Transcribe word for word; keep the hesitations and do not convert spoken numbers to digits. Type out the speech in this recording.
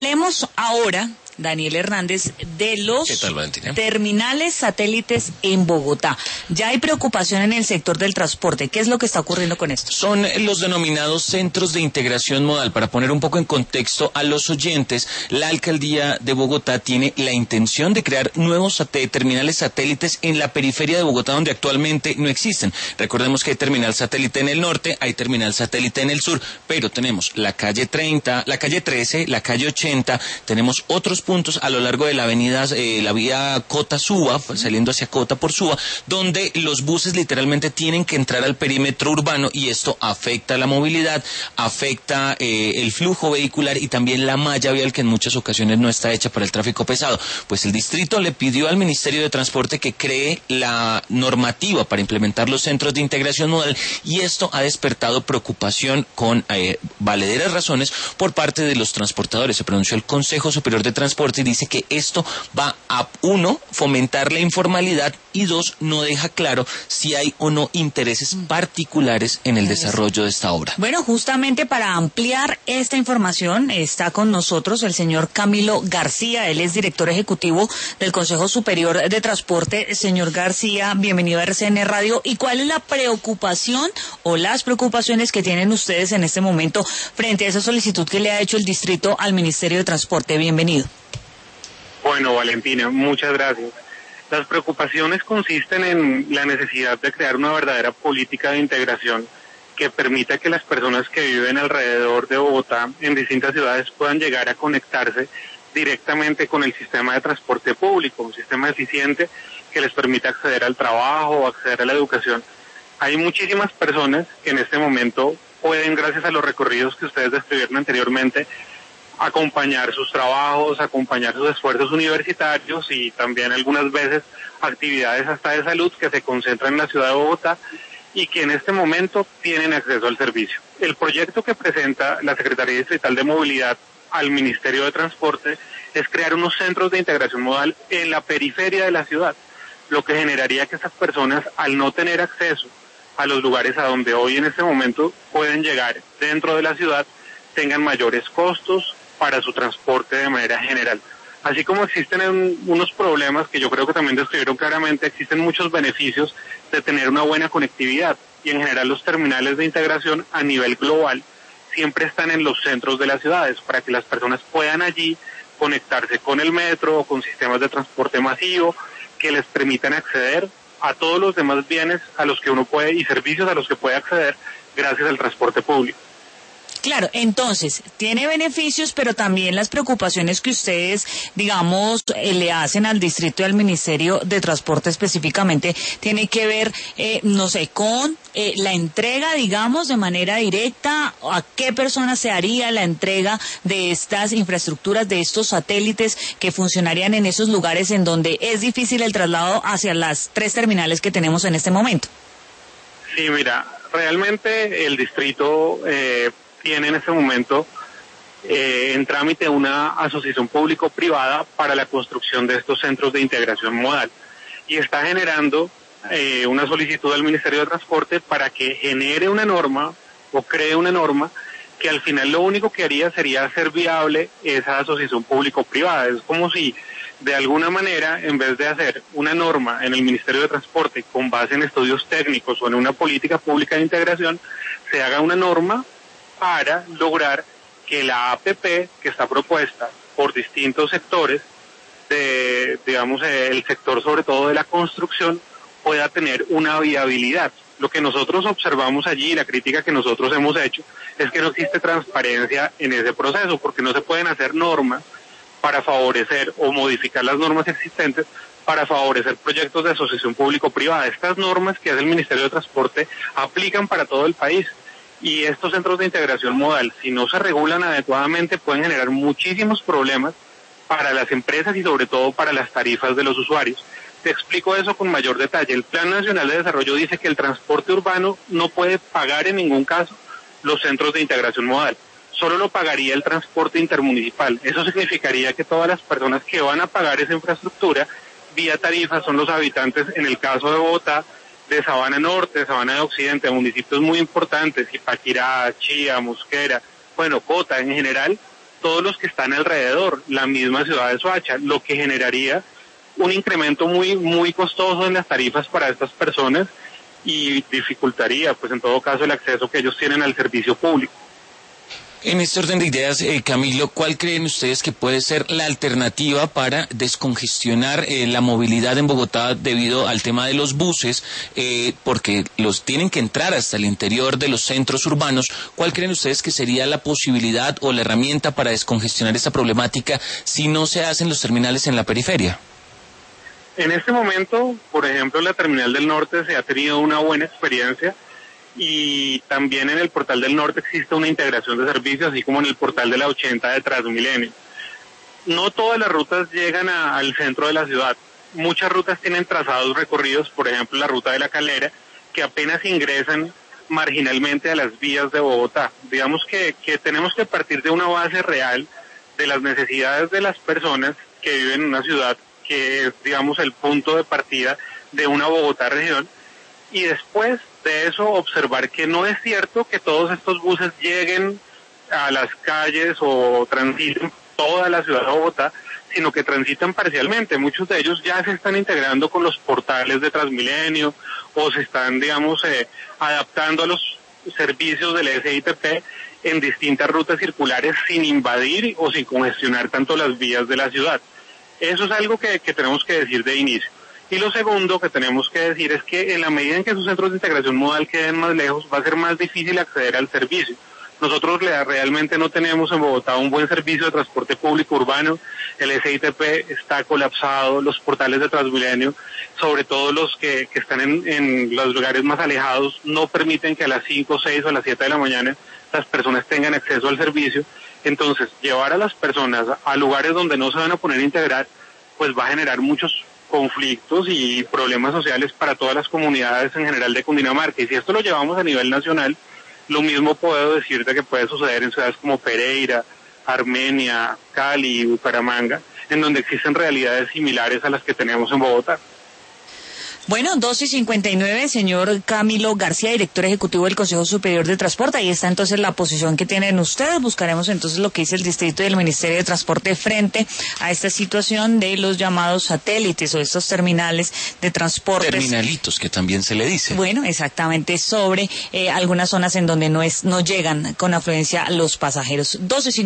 Hablemos ahora, Daniel Hernández, de los tal, terminales satélites en Bogotá. Ya hay preocupación en el sector del transporte. ¿Qué es lo que está ocurriendo con esto? Son los denominados centros de integración modal. Para poner un poco en contexto a los oyentes, la alcaldía de Bogotá tiene la intención de crear nuevos sat- terminales satélites en la periferia de Bogotá, donde actualmente no existen. Recordemos que hay terminal satélite en el norte, hay terminal satélite en el sur, pero tenemos la calle treinta, la calle trece, la calle ochenta, tenemos otros puntos a lo largo de la avenida, eh, la vía Cota-Suba, pues, saliendo hacia Cota por Suba, donde los buses literalmente tienen que entrar al perímetro urbano y esto afecta la movilidad, afecta eh, el flujo vehicular y también la malla vial, que en muchas ocasiones no está hecha para el tráfico pesado. Pues el distrito le pidió al Ministerio de Transporte que cree la normativa para implementar los centros de integración modal y esto ha despertado preocupación con eh, valederas razones por parte de los transportadores. Se pronunció el Consejo Superior de Transporte y dice que esto va a, uno, fomentar la informalidad y dos, no deja claro si hay o no intereses particulares en el desarrollo de esta obra. Bueno, justamente para ampliar esta información está con nosotros el señor Camilo García. Él es director ejecutivo del Consejo Superior de Transporte. Señor García, bienvenido a R C N Radio. ¿Y cuál es la preocupación o las preocupaciones que tienen ustedes en este momento frente a esa solicitud que le ha hecho el distrito al Ministerio de Transporte? Bienvenido. Bueno, Valentina, muchas gracias. Las preocupaciones consisten en la necesidad de crear una verdadera política de integración que permita que las personas que viven alrededor de Bogotá en distintas ciudades puedan llegar a conectarse directamente con el sistema de transporte público, un sistema eficiente que les permita acceder al trabajo, acceder a la educación. Hay muchísimas personas que en este momento pueden, gracias a los recorridos que ustedes describieron anteriormente, acompañar sus trabajos, acompañar sus esfuerzos universitarios y también algunas veces actividades hasta de salud que se concentran en la ciudad de Bogotá y que en este momento tienen acceso al servicio. El proyecto que presenta la Secretaría Distrital de Movilidad al Ministerio de Transporte es crear unos centros de integración modal en la periferia de la ciudad, lo que generaría que estas personas, al no tener acceso a los lugares a donde hoy en este momento pueden llegar dentro de la ciudad, tengan mayores costos para su transporte de manera general. Así como existen un, unos problemas que yo creo que también describieron claramente, existen muchos beneficios de tener una buena conectividad y en general los terminales de integración a nivel global siempre están en los centros de las ciudades para que las personas puedan allí conectarse con el metro o con sistemas de transporte masivo que les permitan acceder a todos los demás bienes a los que uno puede y servicios a los que puede acceder gracias al transporte público. Claro, entonces, tiene beneficios, pero también las preocupaciones que ustedes, digamos, eh, le hacen al distrito y al Ministerio de Transporte específicamente, tiene que ver, eh, no sé, con eh, la entrega, digamos, de manera directa, a qué persona se haría la entrega de estas infraestructuras, de estos satélites que funcionarían en esos lugares en donde es difícil el traslado hacia las tres terminales que tenemos en este momento. Sí, mira, realmente el distrito eh, tiene en este momento eh, en trámite una asociación público-privada para la construcción de estos centros de integración modal y está generando eh, una solicitud al Ministerio de Transporte para que genere una norma o cree una norma que al final lo único que haría sería hacer viable esa asociación público-privada. Es como si de alguna manera, en vez de hacer una norma en el Ministerio de Transporte con base en estudios técnicos o en una política pública de integración, se haga una norma para lograr que la A P P que está propuesta por distintos sectores, de, digamos, el sector sobre todo de la construcción, pueda tener una viabilidad. Lo que nosotros observamos allí, la crítica que nosotros hemos hecho, es que no existe transparencia en ese proceso, porque no se pueden hacer normas para favorecer o modificar las normas existentes para favorecer proyectos de asociación público-privada. Estas normas que hace el Ministerio de Transporte aplican para todo el país. Y estos centros de integración modal, si no se regulan adecuadamente, pueden generar muchísimos problemas para las empresas y sobre todo para las tarifas de los usuarios. Te explico eso con mayor detalle. El Plan Nacional de Desarrollo dice que el transporte urbano no puede pagar en ningún caso los centros de integración modal. Solo lo pagaría el transporte intermunicipal. Eso significaría que todas las personas que van a pagar esa infraestructura vía tarifa son los habitantes, en el caso de Bogotá, de Sabana Norte, de Sabana de Occidente, municipios muy importantes, Ipaquirá, Chía, Mosquera, bueno, Cota en general, todos los que están alrededor, la misma ciudad de Soacha, lo que generaría un incremento muy, muy costoso en las tarifas para estas personas y dificultaría, pues en todo caso, el acceso que ellos tienen al servicio público. En este orden de ideas, eh, Camilo, ¿cuál creen ustedes que puede ser la alternativa para descongestionar eh, la movilidad en Bogotá debido al tema de los buses? Eh, porque los tienen que entrar hasta el interior de los centros urbanos. ¿Cuál creen ustedes que sería la posibilidad o la herramienta para descongestionar esta problemática si no se hacen los terminales en la periferia? En este momento, por ejemplo, en la Terminal del Norte se ha tenido una buena experiencia, y también en el Portal del Norte existe una integración de servicios, así como en el Portal de la ochenta de Transmilenio. No todas las rutas llegan a, al centro de la ciudad. Muchas rutas tienen trazados recorridos, por ejemplo la ruta de La Calera, que apenas ingresan marginalmente a las vías de Bogotá. Digamos que, que tenemos que partir de una base real de las necesidades de las personas que viven en una ciudad, que es, digamos, el punto de partida de una Bogotá región, y después de eso observar que no es cierto que todos estos buses lleguen a las calles o transiten toda la ciudad de Bogotá, sino que transitan parcialmente. Muchos de ellos ya se están integrando con los portales de Transmilenio o se están, digamos, eh, adaptando a los servicios del S I T P en distintas rutas circulares sin invadir o sin congestionar tanto las vías de la ciudad. Eso es algo que, que tenemos que decir de inicio. Y lo segundo que tenemos que decir es que en la medida en que esos centros de integración modal queden más lejos, va a ser más difícil acceder al servicio. Nosotros realmente no tenemos en Bogotá un buen servicio de transporte público urbano, el S I T P está colapsado, los portales de Transmilenio, sobre todo los que, que están en, en los lugares más alejados, no permiten que a las cinco, seis o a las siete de la mañana las personas tengan acceso al servicio. Entonces, llevar a las personas a lugares donde no se van a poner a integrar, pues va a generar muchos conflictos y problemas sociales para todas las comunidades en general de Cundinamarca. Y si esto lo llevamos a nivel nacional, lo mismo puedo decirte que puede suceder en ciudades como Pereira, Armenia, Cali, Bucaramanga, en donde existen realidades similares a las que tenemos en Bogotá. Bueno, dos y cincuenta y nueve, señor Camilo García, director ejecutivo del Consejo Superior de Transporte. Ahí está entonces la posición que tienen ustedes. Buscaremos entonces lo que dice el distrito y el Ministerio de Transporte frente a esta situación de los llamados satélites o estos terminales de transporte. Terminalitos, que también se le dice. Bueno, exactamente, sobre eh, algunas zonas en donde no es no llegan con afluencia los pasajeros. dos y